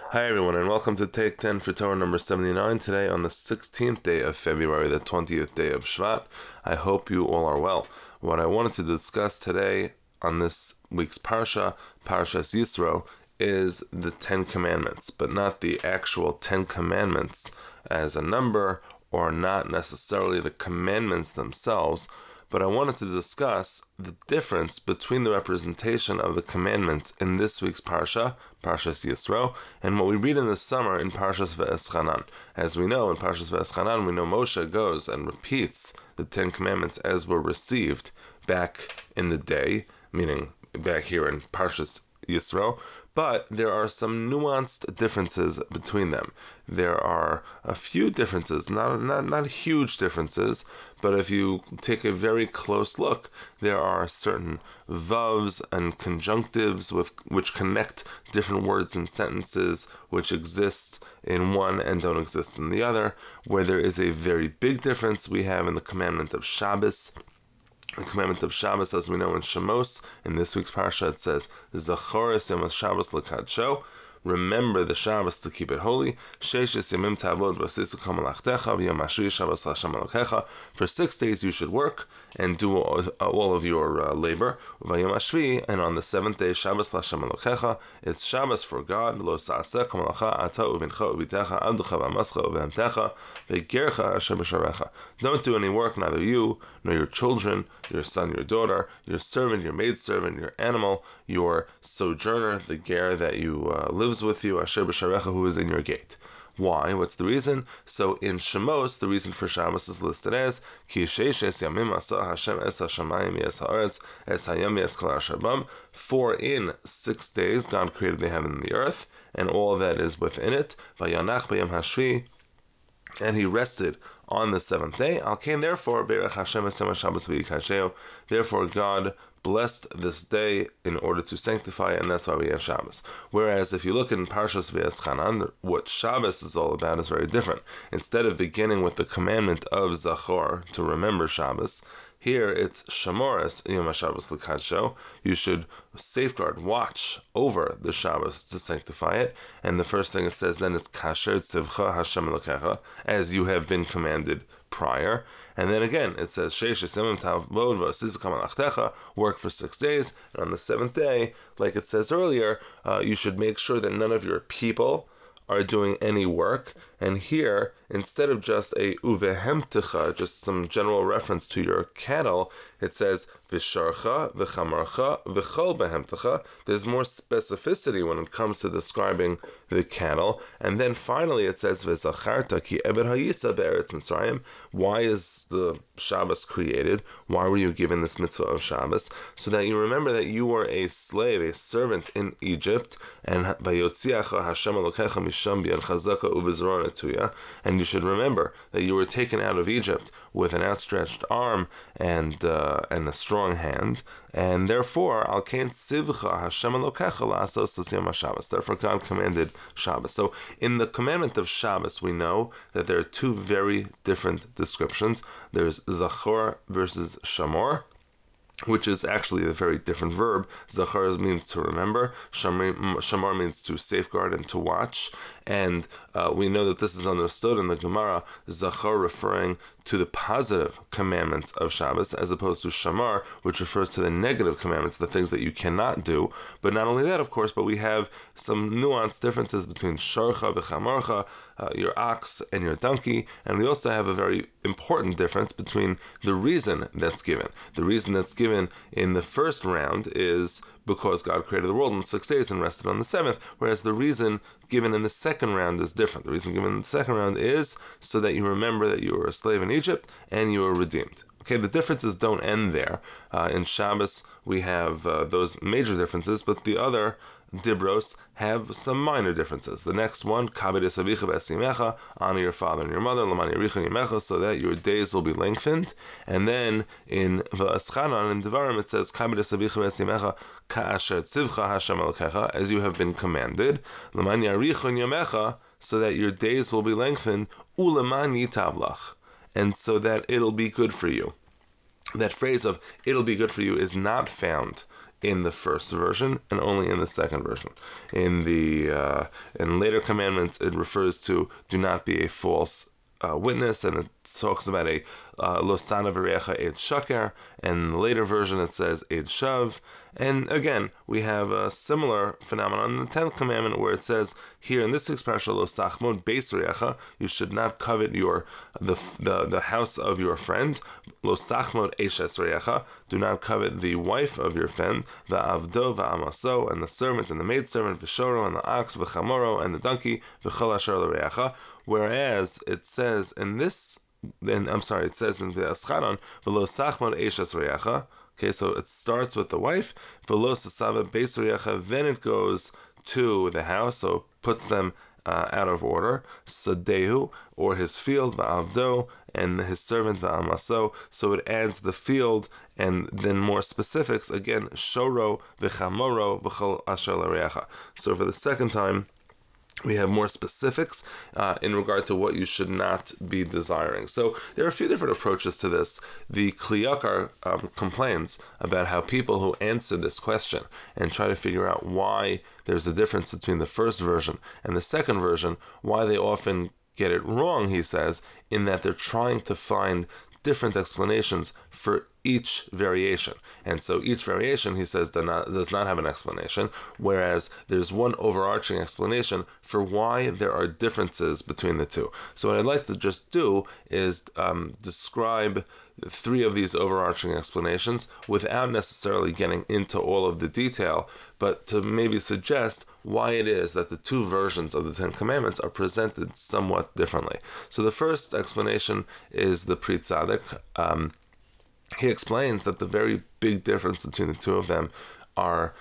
Hi everyone, and welcome to Take 10 for Torah number 79, today on the 16th day of February, the 20th day of Shvat. I hope you all are well. What I wanted to discuss today on this week's Parsha, Parshas Yisro, is the 10 Commandments, but not the actual 10 Commandments as a number, or not necessarily the commandments themselves, but I wanted to discuss the difference between the representation of the commandments in this week's Parsha, Parshas Yisro, and what we read in the summer in Parshas Ve'eschanan. As we know, in Parshas Ve'eschanan, we know Moshe goes and repeats the 10 Commandments as were received back in the day, meaning back here in Parshas Yisro, but there are some nuanced differences between them. There are a few differences, not huge differences, but if you take a very close look, there are certain vavs and conjunctives which connect different words and sentences which exist in one and don't exist in the other. Where there is a very big difference, we have in the commandment of Shabbos. The commandment of Shabbos, as we know in Shemos, in this week's Parsha, it says, Zachoros Yom Shabbos L'Kadsho, remember the Shabbos to keep it holy. Sheishes Yamim Tavod V'Sisukah Malachtecha V'Yom Hashvi Shabbos L'Hashem Elokecha. For 6 days you should work and do all of your labor. V'Yom Hashvi, and on the 7th day Shabbos L'Hashem Elokecha, it's Shabbos for God. Lo Sa'aseh Kamalacha Ata Uvincha Uvitecha Abducha V'Amascha Uvehemtecha V'Gercha Asher B'Sharecha. Don't do any work, neither you nor your children, your son, your daughter, your servant, your maidservant, your animal, your sojourner, the ger that you lives with you, Asher B'Sharecha, who is in your gate. Why? What's the reason? So in Shemos, the reason for Shabbos is listed as Ki sheishes yamim asa Hashem es hashamayim es haaretz es hayam es kol asher bam. For in 6 days God created the heaven and the earth and all that is within it. Vayanach b'yom hashvi, and he rested on the 7th day. Al kain, therefore, Berech Hashem esem Shabbos v'yikasheo. Therefore, God blessed this day in order to sanctify it, and that's why we have Shabbos. Whereas if you look in Parshas Ve'eschanan, what Shabbos is all about is very different. Instead of beginning with the commandment of Zachor, to remember Shabbos, here it's Shamoris Yom HaShabbos L'Kadsho. You should safeguard, watch over the Shabbos to sanctify it. And the first thing it says then is Kasher Tzivcha Hashem Elokecha, as you have been commanded prior. And then again it says Sheishes Yamim Tavod V'Sisukah Malachtecha, work for 6 days, and on the 7th day, like it says earlier, you should make sure that none of your people are doing any work. And here, instead of just a uvehemtecha, just some general reference to your cattle, it says visharcha, v'chamarcha, v'chol behemtecha. There's more specificity when it comes to describing the cattle. And then finally it says v'zacharta ki ebed hayisa be'eretz Mitzrayim. Why is the Shabbos created? Why were you given this mitzvah of Shabbos? So that you remember that you were a slave, a servant in Egypt, and vayotziacha Hashem Elokecha misham b'yad chazaka uvizrona tuya. And you should remember that you were taken out of Egypt with an outstretched arm and a strong hand, and therefore al kain tzivcha Hashem Elokecha la'asos yom HaShabbos. Therefore God commanded Shabbos. So in the commandment of Shabbos, we know that there are 2 very different descriptions. There's Zachor versus Shamor, which is actually a very different verb. Zachor means to remember, Shamar means to safeguard and to watch, and we know that this is understood in the Gemara, Zachor referring to the positive commandments of Shabbos, as opposed to Shamar, which refers to the negative commandments, the things that you cannot do. But not only that, of course, but we have some nuanced differences between Sharcha v'chamarcha, your ox and your donkey, and we also have a very important difference between the reason that's given. The reason that's given in the first round is because God created the world in 6 days and rested on the 7th, whereas the reason given in the second round is different. The reason given in the second round is so that you remember that you were a slave in Egypt and you were redeemed. Okay, the differences don't end there. In Shabbos, we have those major differences, but the other Dibros have some minor differences. The next one, Kabed Esavicha V'Esimecha, honor your father and your mother, L'man Yericha Yimecha, so that your days will be lengthened. And then in V'Eschanan, in Devarim, it says, Kabed Esavicha V'Esimecha, Ka'asher Tzivcha Hashem Elokecha, as you have been commanded, L'man Yericha Yimecha, so that your days will be lengthened, U'leman Yitablach, and so that it'll be good for you. That phrase of "it'll be good for you" is not found in the first version and only in the second version. In later commandments, it refers to do not be a false witness, and it talks about a losana v'recha eid shaker, and in the later version it says eid shav. And again, we have a similar phenomenon in the 10th commandment where it says here in this expression, lo sachmod beis recha, you should not covet the house of your friend. Lo sachmod eshes recha, do not covet the wife of your friend. Va'avdo va'amaso, and the servant and the maidservant, v'shoro, and the ox, v'chamoro, and the donkey, v'chol asher l'recha. Whereas it says in this, it says in the Ascharon, v'lo sachmod eshes recha. Okay, so it starts with the wife, v'lo sasava beis recha, then it goes to the house, so puts them out of order. Sadehu, or his field, va'avdo, and his servant, va'amaso. So it adds the field, and then more specifics, again, shoro, v'chamoro, v'chol asher l'recha. So for the second time, we have more specifics in regard to what you should not be desiring. So there are a few different approaches to this. The Kli Yakar complains about how people who answer this question and try to figure out why there's a difference between the first version and the second version, why they often get it wrong, he says, in that they're trying to find different explanations for each variation. And so each variation, he says, does not have an explanation, whereas there's one overarching explanation for why there are differences between the two. So what I'd like to just do is describe three of these overarching explanations without necessarily getting into all of the detail, but to maybe suggest why it is that the two versions of the Ten Commandments are presented somewhat differently. So the first explanation is the Pri Tzaddik. He explains that the very big difference between the two of them are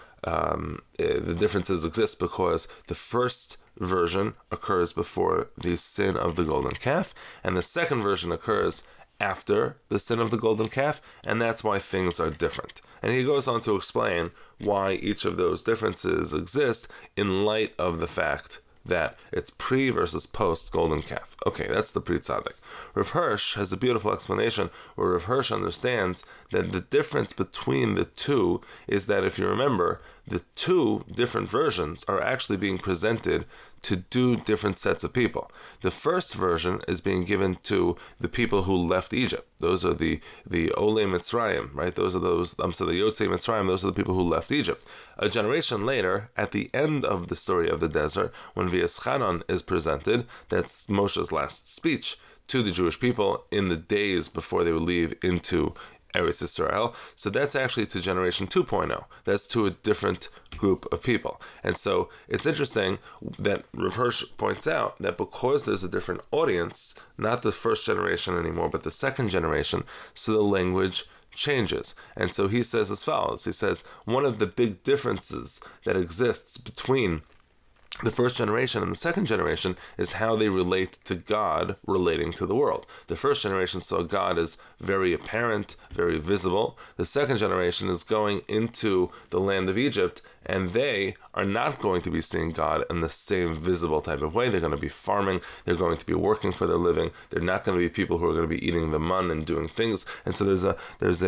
the differences exist because the first version occurs before the sin of the golden calf, and the second version occurs after the sin of the golden calf, and that's why things are different. And he goes on to explain why each of those differences exist in light of the fact that it's pre versus post golden calf. Okay, that's the Pri Tzaddik. Rav Hirsch has a beautiful explanation where Rav Hirsch understands that the difference between the two is that, if you remember, the two different versions are actually being presented to do different sets of people. The first version is being given to the people who left Egypt. Those are the Olei Mitzrayim, right? the Yotzei Mitzrayim, those are the people who left Egypt. A generation later, at the end of the story of the desert, when V'yeschanan is presented, that's Moshe's last speech to the Jewish people in the days before they would leave into Eretz Yisrael. So that's actually to generation 2.0. That's to a different group of people. And so it's interesting that Rav Hirsch points out that because there's a different audience, not the first generation anymore, but the second generation, so the language changes. And so he says as follows. He says, one of the big differences that exists between the first generation and the second generation is how they relate to God relating to the world. The first generation saw God as very apparent, very visible. The second generation is going into the land of Egypt, and they are not going to be seeing God in the same visible type of way. They're going to be farming. They're going to be working for their living. They're not going to be people who are going to be eating the mun and doing things. And so there's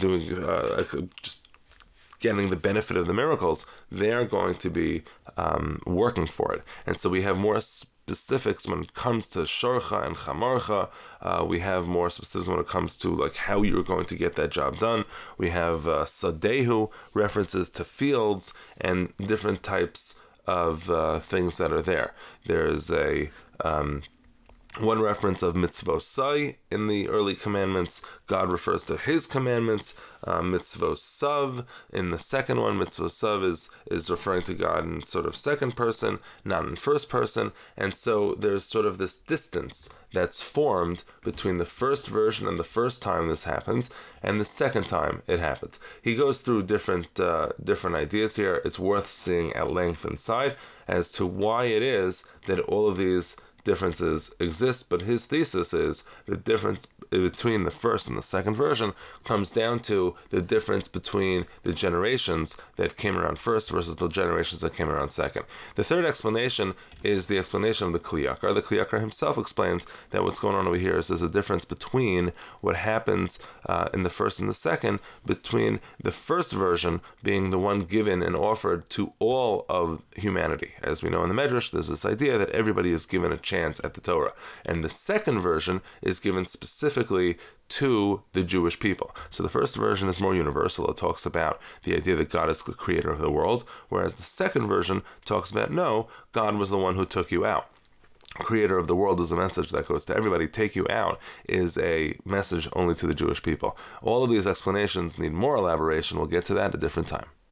just getting the benefit of the miracles. They're going to be working for it. And so we have more specifics when it comes to shorcha and chamorcha. We have more specifics when it comes to like how you're going to get that job done. We have sadehu, references to fields and different types of things that are there. There's one reference of mitzvosai in the early commandments. God refers to his commandments. Mitzvosav in the second one. Mitzvosav is referring to God in sort of second person, not in first person. And so there's sort of this distance that's formed between the first version and the first time this happens and the second time it happens. He goes through different ideas here. It's worth seeing at length inside as to why it is that all of these differences exist, but his thesis is the difference between the first and the second version comes down to the difference between the generations that came around first versus the generations that came around second. The third explanation is the explanation of the Kli Yakar. The Kli Yakar himself explains that what's going on over here is there's a difference between what happens in the first and the second, between the first version being the one given and offered to all of humanity. As we know in the Medrash, there's this idea that everybody is given a chance at the Torah. And the second version is given specifically to the Jewish people. So the first version is more universal. It talks about the idea that God is the creator of the world, whereas the second version talks about, no, God was the one who took you out. Creator of the world is a message that goes to everybody. Take you out is a message only to the Jewish people. All of these explanations need more elaboration. We'll get to that at a different time.